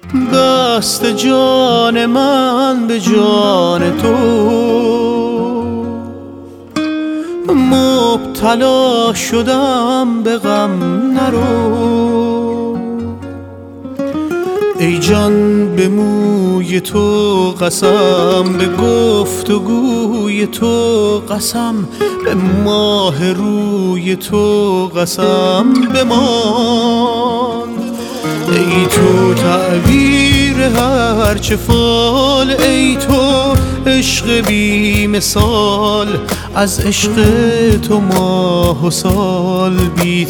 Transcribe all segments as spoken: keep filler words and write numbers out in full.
بست جان من به جان تو، مبتلا شدم به غم نرو. ای جان به موی تو قسم، به گفت و گوی تو قسم، به ماه روی تو قسم بمان. ای تو تعبیر هر چه فال، ای تو عشق بی مثال، از عشق تو ماه و سال بی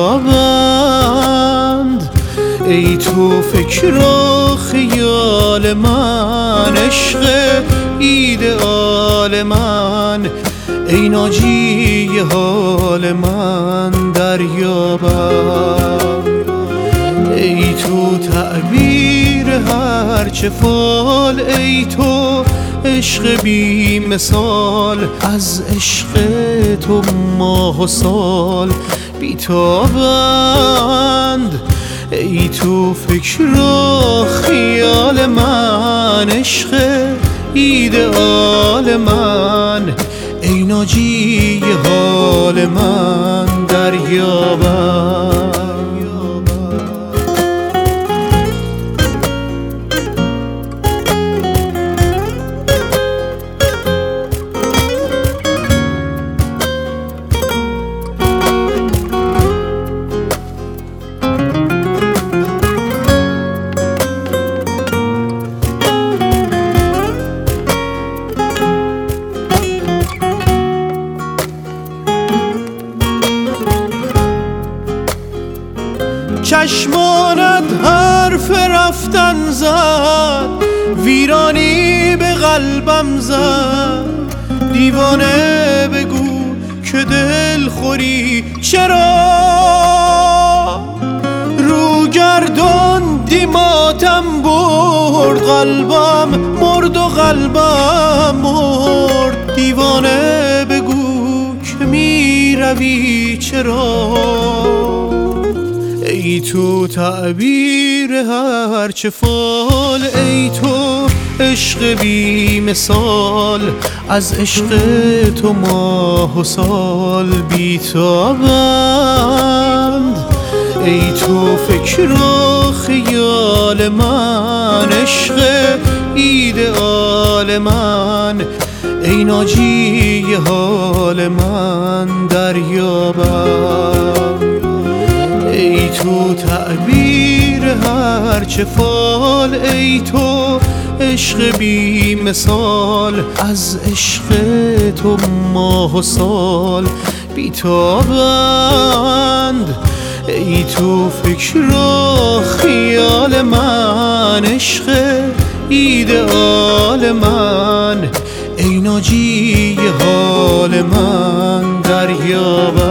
تابند. ای تو فکر و خیال من، عشق ایدئال من، ای ناجی حال من دریابم. ای تو تعبیر هر چه فال، ای تو عشق بی مثال، از عشق تو ماه و سال بی تابند. ای تو فکر و خیال من، عشق ایدئال من، ای ناجی حال من دریابم. چشمانت حرف رفتن زد، ویرانی به قلبم زد. دیوانه بگو که دل خوری چرا، رو گرداندی ماتم برد، قلبم مرد و قلبم مرد. دیوانه بگو که می روی چرا. ای تو تعبیر هر چه فال، ای تو عشق بی مثال، از عشق تو ماه و سال بی تابند. ای تو فکر و خیال من، عشق ایدئال من، ای ناجی حال من دریابم. ای تو تعبیر هر چه فال، ای تو عشق بی مثال، از عشق تو ماه و سال بی تابند. ای تو فکر و خیال من، عشق ایدئال من، ای ناجی حال من دریابم.